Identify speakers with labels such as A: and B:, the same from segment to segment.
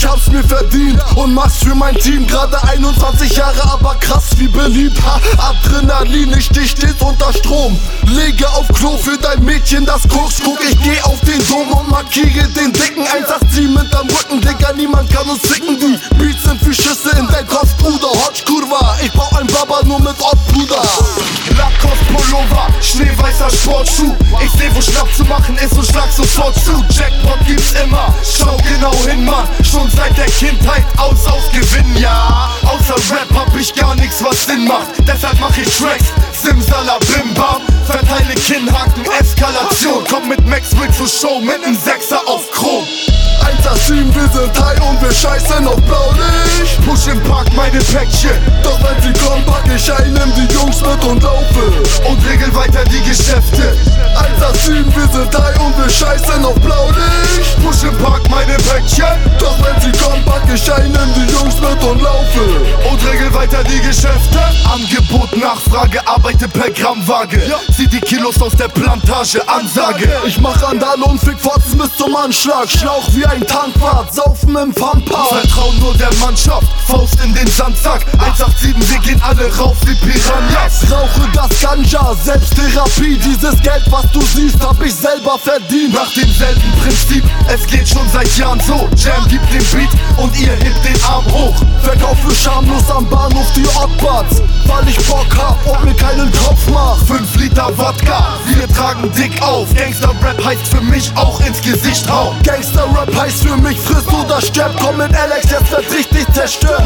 A: ich hab's mir verdient und mach's für mein Team. Gerade 21 Jahre, aber krass wie beliebt. Ha, Adrenalin, ich steh stets unter Strom. Lege auf Klo für dein Mädchen das Koks. Guck, ich geh auf den Dom und markiere den dicken 187 mit am Rücken, Digga, niemand kann uns ficken. Die Beats sind wie Schüsse in dein Kopf, Bruder. Hotch Kurva, ich bau ein Baba nur mit Ott, Bruder.
B: Lacoste Pullover, schneeweißer Sportschuh. Ich seh, wo Schnapp zu machen ist und schlag sofort zu. Jackpot gibt's immer, schau genau hin, Mann. Schon seit der Kindheit aus Gewinnen, ja. Außer Rap hab ich gar nichts, was Sinn macht. Deshalb mach ich Tracks, Simsalabim Bam. Verteile Kinnhaken, Eskalation. Komm mit Max Will zur Show mit nem Sechser auf Chrom.
A: 187, wir sind high und wir scheißen auf Blaulicht.
B: Push im Park meine Päckchen,
A: doch wenn sie kommen, pack ich ein, nimm die Jungs mit und laufe.
B: Und regel weiter die Geschäfte.
A: 187, wir sind high und wir scheißen auf Blaulicht.
B: Push im Park meine Päckchen,
A: doch wenn sie kommen, pack ich ein, nimm die Jungs mit und laufe.
B: Und regel weiter die Geschäfte. Angebot, Nachfrage, arbeite per Grammwaage. Zieh die Kilos aus der Plantage, Ansage.
A: Ich mach Randale und fick Fotzen bis zum Anschlag. Schlauch wie ein Tankwart, saufen im Funpark.
B: Vertrauen nur der Mannschaft, Faust in den Sandsack. 187, wir gehen alle rauf wie Piranhas.
A: Rauche das Ganja, Selbsttherapie. Dieses Geld, was du siehst, hab ich selber verdient.
B: Nach demselben Prinzip, es geht schon seit Jahren so. Jam gibt den Beat und ihr hebt den Arm hoch.
A: Verkaufe schamlos am Bahnhof die Oddbats, weil ich Bock hab und mir keinen Kopf mach.
B: 5 Liter Wodka, wir tragen dick auf. Gangster-Rap heißt für mich auch ins Gesicht hauen.
A: Gangster-Rap heißt für mich frisst oder stirbt. Komm mit Alex, jetzt wird richtig zerstört.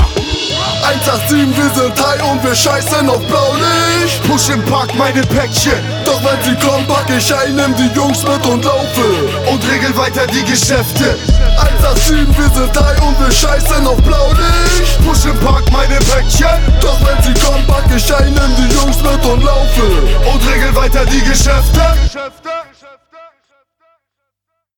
A: 187, wir sind high und wir scheißen auf Blaulicht.
B: Push im Park meine Päckchen,
A: doch wenn sie kommen, pack ich ein, nimm die Jungs mit und laufe.
B: Und regel weiter die Geschäfte.
A: 187, wir sind high und wir scheißen auf Blaulicht.
B: Push im Park meine Päckchen,
A: doch wenn sie kommen, pack ich ein, nimm die Jungs mit und laufe.
B: Und regel weiter die Geschäfte.